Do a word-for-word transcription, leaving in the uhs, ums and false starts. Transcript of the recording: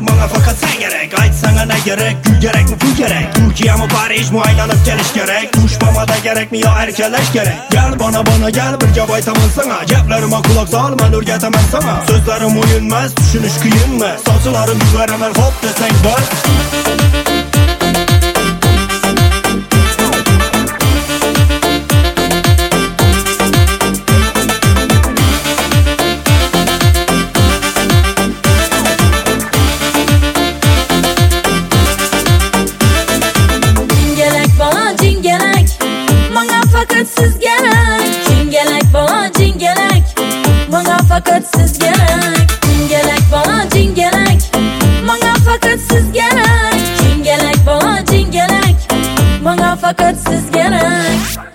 bana fakat sen gerek. Aytsana ne gerek, gül gerek mi pul gerek? Türkiye mi Paris mi aylanıp geliş gerek? Kuşmama da gerek mi ya erkeleş gerek? Gel bana bana gel bir cevap aytamın sana. Ceplerime kulak sal ben örgetemem sana. Sözlerim uyunmaz, düşünüş kıyınmaz. Saçılarım yüzlerime hop desen bas. Siz gerek, cingelek bana cingelek, bana fakat siz gerek, cingelek bana cingelek, bana fakat siz gerek, cingelek bana cingelek, bana fakat siz gerek.